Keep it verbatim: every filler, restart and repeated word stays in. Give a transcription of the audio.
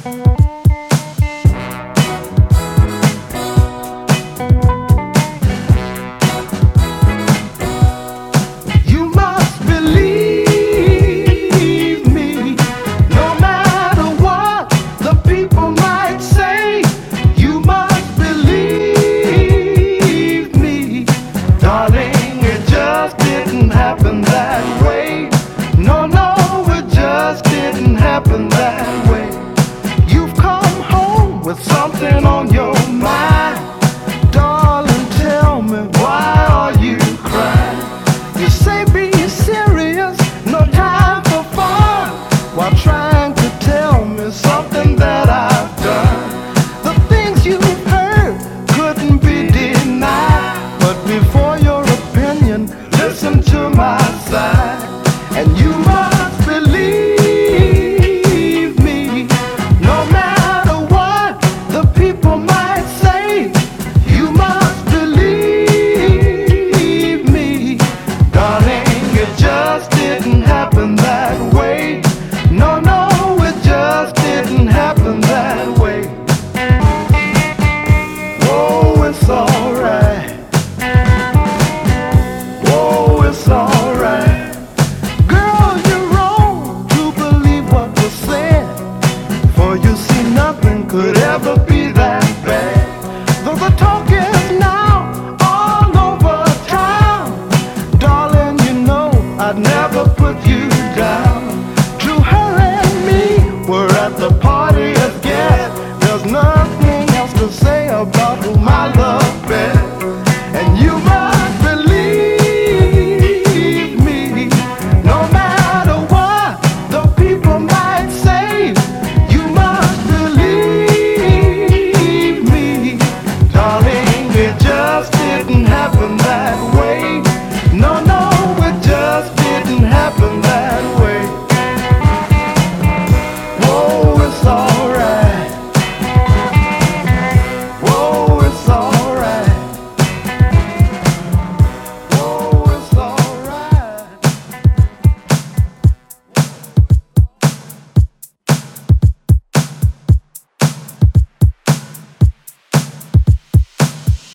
You must believe me, no matter what the people might say. You must believe me, darling, it just didn't happen that way. No, no, it just didn't happen that way. You've come home with something on your mind. Darling, tell me, why are you crying? You say be serious, no time for fun, while trying to tell me something that I've done. The things you've heard couldn't be denied, but before your opinion, listen to my side. And you must believe me, no matter what the people might say. You must believe me, darling, it just didn't happen that way. No, no, it just didn't happen that way. Oh, it's alright. Oh, it's alright. Girl, you're wrong to believe what was said, for you see nothing could ever be that bad. Though the talk is now all over town, darling, you know I'd never put you down. To her and me, we're at the party again. There's nothing else to say about who my love